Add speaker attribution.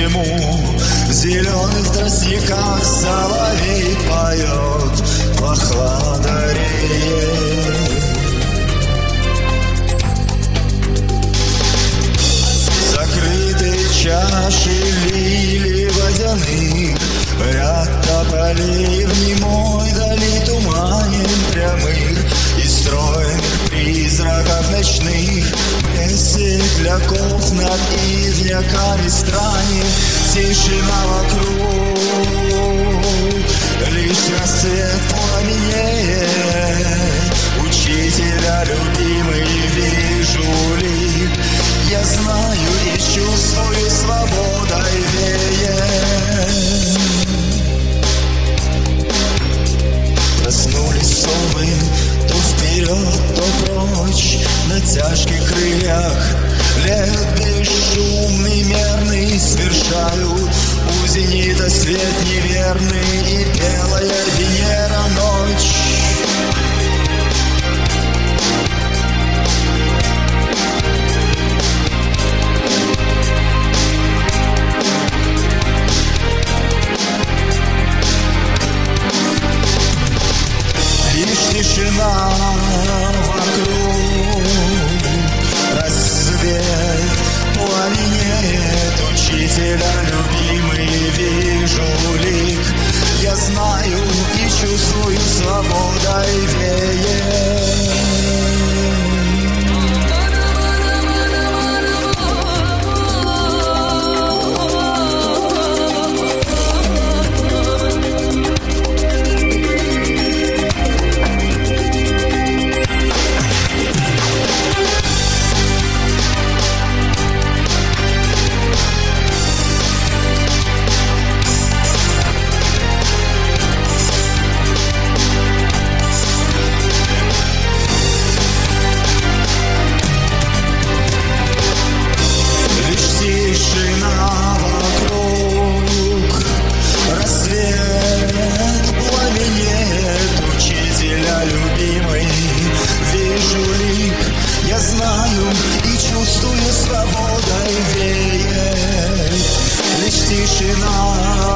Speaker 1: ему. В зеленых тростниках соловей поет прохлада реет. Закрытые чаши лилий водяных, ряд тополей в немой дали туманен прямых и стройных призраков ночных. Без светляков над ивняками странен, тишина вокруг, лишь рассвет пламенеет. Учителя любимый вижу лик, я знаю и чувствую, свободой веет. Проснулись совы, то вперед, то прочь, на тяжких крыльях. Лет бесшумный, мерный свершают у зенита свет неверный и белая Венера ночь. Лишь тишина вокруг, рассвет пламенеет. Учителя любимый вижу лик, я знаю и чувствую, свободой веет. Я знаю и чувствую, свободой веет. Лишь тишина